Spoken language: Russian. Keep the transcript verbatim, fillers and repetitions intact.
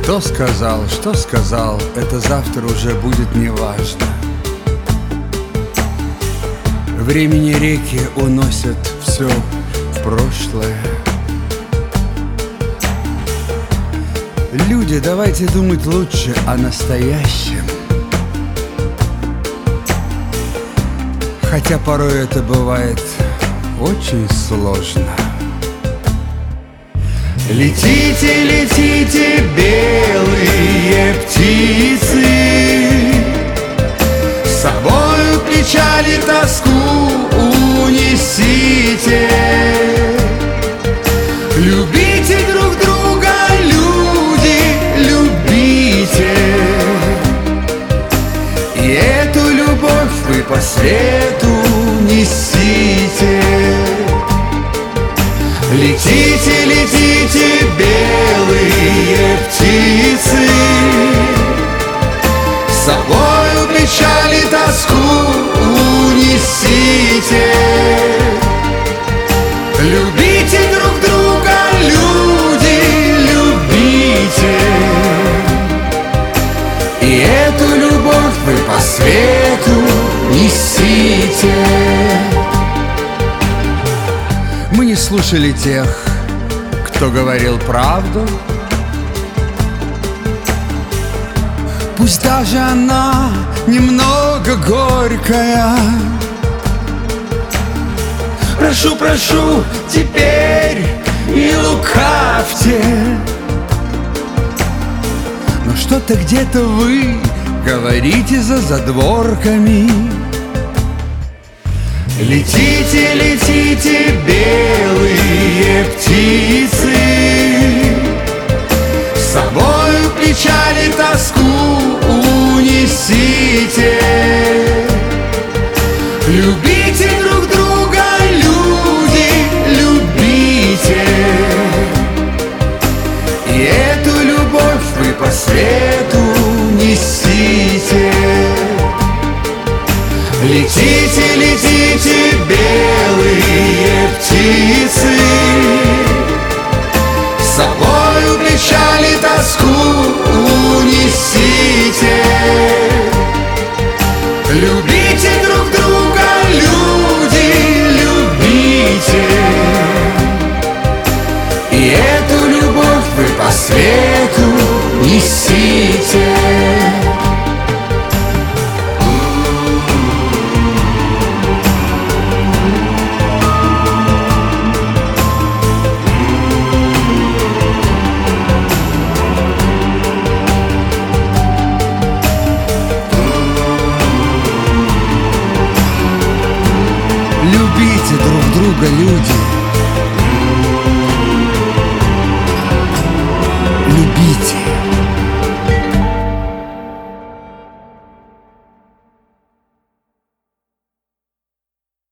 Кто сказал, что сказал, это завтра уже будет неважно. Времени реки уносят все в прошлое. Люди, давайте думать лучше о настоящем. Хотя порой это бывает очень сложно. Летите, летите, белые птицы, с собою печаль и тоску унесите. Любите друг друга, люди, любите, и эту любовь вы по свету несите. Летите, летите, белые птицы, с собою печаль и тоску унесите. Любите друг друга, люди, любите, и эту любовь вы по свету несите. Мы не слушали тех, кто говорил правду, пусть даже она немного горькая. Прошу, прошу, теперь не лукавьте, но что-то где-то вы говорите за задворками. Летите, летите, белые птицы, с собою печаль и тоску унесите. Любите друг друга, люди, любите, и эту любовь вы по свету несите. Летите, летите, белые птицы, с собою печаль и тоску унесите. Любите друг друга, люди, любите, и эту любовь вы по свету несите. Любите друг друга, люди, любите.